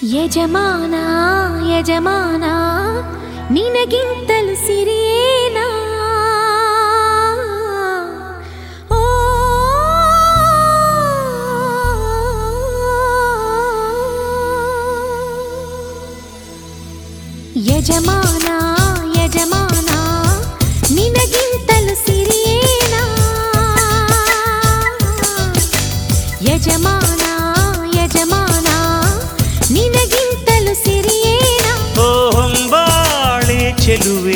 ಯಜಮಾನ ಯಜಮಾನ ನಿನಗಿಂತಲೂ ಸಿರಿಯೇನಾ ಓ ಯಜಮಾನ ಯಜಮಾನ ನಿನಗಿಂತಲೂ ಸಿರಿಯೇನಾ ಯಜಮಾನ ಯಜಮಾನ ನಿನಗಿಂತಲೂ ಸಿರಿಯೇನಾ ಓ ಹೊಂಬಾಳೆ ಚೆಲುವೆ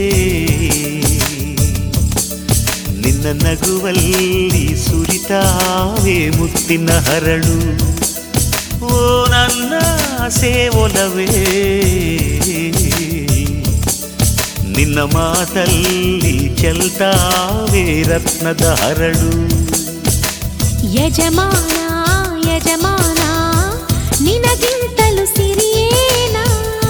ನಿನ್ನ ನಗುವಲ್ಲಿ ಸುರಿತಾವೆ ಮುತ್ತಿನ ಹರಳು ಓ ನನ್ನ ಸೇವೊಲವೇ ನಿನ್ನ ಮಾತಲ್ಲಿ ಚೆಲ್ತಾವೆ ರತ್ನದ ಹರಳು ಯಜಮಾನ ಯಜಮಾನ ನಿನಗಿಂತಲೂ ಸಿರಿಯೇನಾ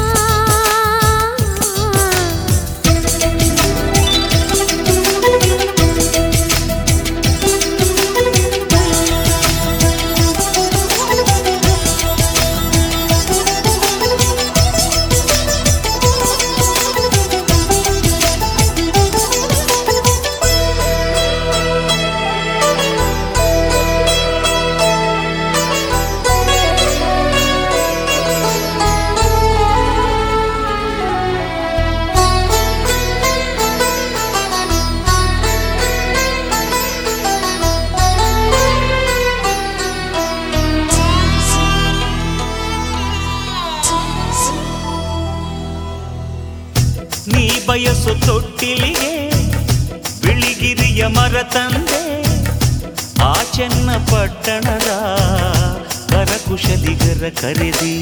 ನೀ ಬಯಸು ತೊಟ್ಟಿಲಿಗೆ ಬಿಳಿಗಿರಿಯ ಮರ ತಂದೆ ಆ ಚೆನ್ನ ಪಟ್ಟಣದ ಕರಕುಶಲಿಗರ ಕರೆದಿ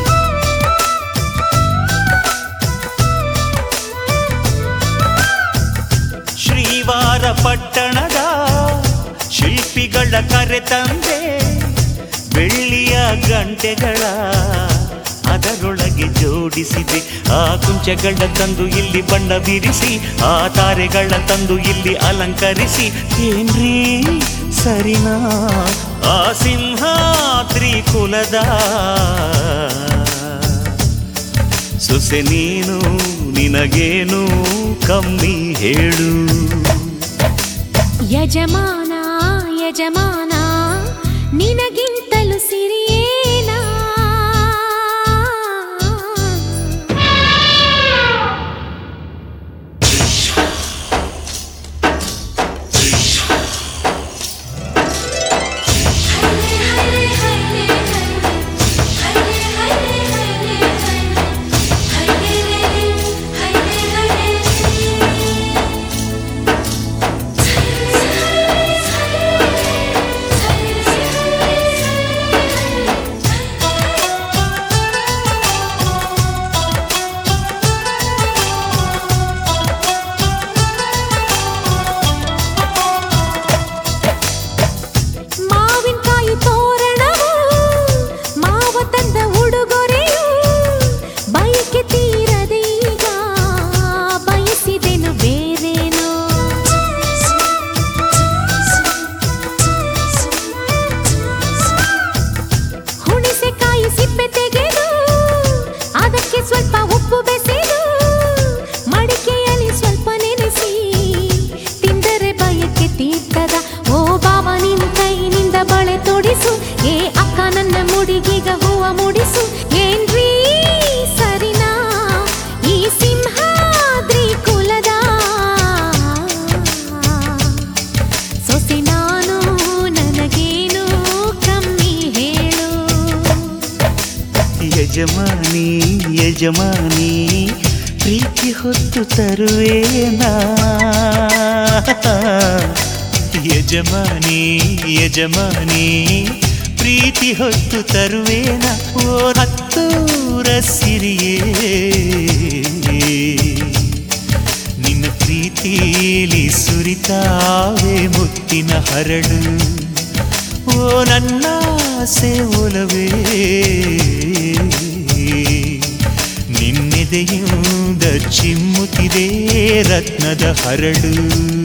ಶ್ರೀವಾರ ಪಟ್ಟಣದ ಶಿಲ್ಪಿಗಳ ಕರೆ ತಂದೆ ಬೆಳ್ಳಿಯ ಗಂಟೆಗಳ ಅದರೊಳಗೆ ಜೋಡಿಸಿದೆ ಆ ಕುಂಚಗಳ ತಂದು ಇಲ್ಲಿ ಬಣ್ಣ ಬಿರಿಸಿ ಆ ತಾರೆಗಳ ತಂದು ಇಲ್ಲಿ ಅಲಂಕರಿಸಿ ಏನ್ರೀ ಸರಿನಾ ಆ ಸಿಂಹಾದ್ರಿ ಕುಲದ ಸೊಸೆ ನೀನು ನಿನಗೇನು ಕಮ್ಮಿ ಹೇಳು ಯಜಮಾನ ಯಜಮಾನ ನಿನಗಿಂತಲೂ ಸಿರಿಯೇನಾ ಸ್ವಲ್ಪ ಉಪ್ಪು ಬೆಸೆದು ಮಡಿಕೆಯಲ್ಲಿ ಸ್ವಲ್ಪ ನೆನೆಸಿ ತಿಂದರೆ ಬಯಕೆ ತೀರ್ಥದ ಓ ಬಾವ ನಿನ್ನ ಕೈನಿಂದ ಬಳೆ ತೊಡಿಸು ಏ ಅಕ್ಕ ನನ್ನ ಮುಡಿಗೀಗ ಹೂವ ಮುಡಿಸು ಏನ್ರೀ ಸರಿನಾ ಈ ಸಿಂಹಾದ್ರಿ ಕುಲದ ಸೊಸೆ ನಾನು ನನಗೇನು ಕಮ್ಮಿ ಹೇಳು ಯಜಮಾನಿ ಯಜಮಾನಿ ಪ್ರೀತಿ ಹೊತ್ತು ತರುವೇನಾ ಯಜಮಾನಿ ಯಜಮಾನಿ ಪ್ರೀತಿ ಹೊತ್ತು ತರುವೇನಾ ಓ ಹತ್ತೂರ ಸಿರಿಯೇ ನಿನ್ನ ಪ್ರೀತಿಲಿ ಸುರಿತಾವೆ ಮುತ್ತಿನ ಹರಳು ಓ ನನ್ನ ಸೇವೊಲವೇ ನಿನ್ನೆದೆಯಿಂದ ಚಿಮ್ಮುತ್ತಿದೆ ರತ್ನದ ಹರಳು.